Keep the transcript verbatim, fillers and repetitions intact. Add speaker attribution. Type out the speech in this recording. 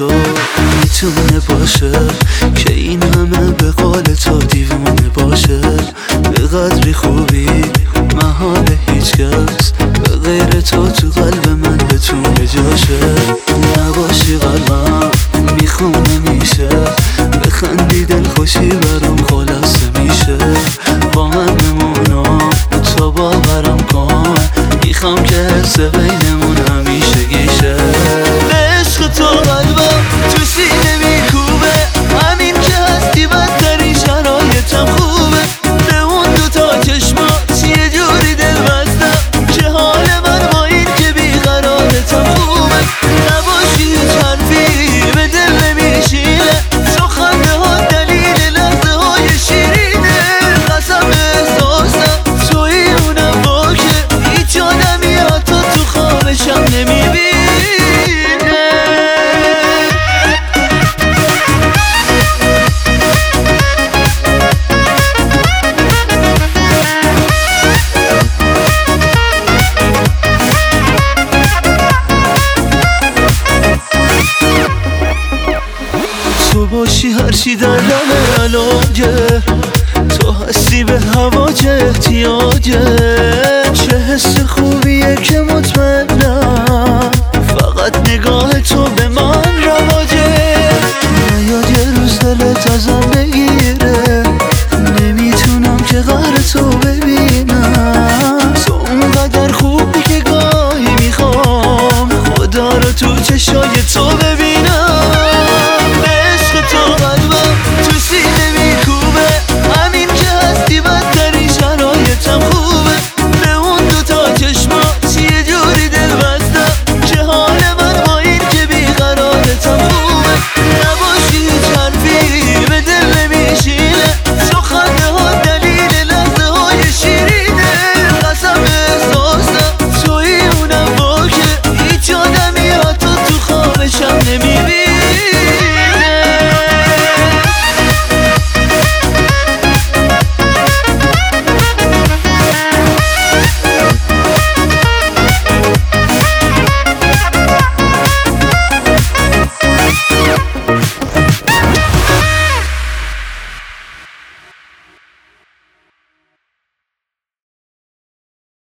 Speaker 1: تو میتونه باشه که این همه به قول تو دیوونه باشه. به قدری خوبی محال هیچ کس به غیر تو تو قلب من بتونه جاشه. نباشی قلبم میخونه میشه، بخندی دل خوشی برام خلاصه میشه. با من بمونم تو باورم کن، میخوام که حس بینمون همیشه گیشه. به عشق تو قلبم تو سینه میکوبه، همین که هستی بدترین شرایطم خوبه. به اون دوتا چشمات یه جوری دل بستم که حال من با این که بیقرارتم خوبه. نباشی هیچ حرفی به دل نمیشینه، تو خنده ها دلیل لحظه های شیرینه. قسم احساسم توی اونم با که هیچ آدمی حتی تو خوابشم نمیبینه. تو باشی هرچی در دم علاجه، تو هستی به هوا چه احتیاجه. چه حس خوبیه که مطمئنم فقط نگاه تو به من رواجه. نیاد یه روز دلت ازم بگیره، نمیتونم که قهر تو ببینم. تو اونقدر خوبی که گاهی میخوام خدا رو تو چشای تو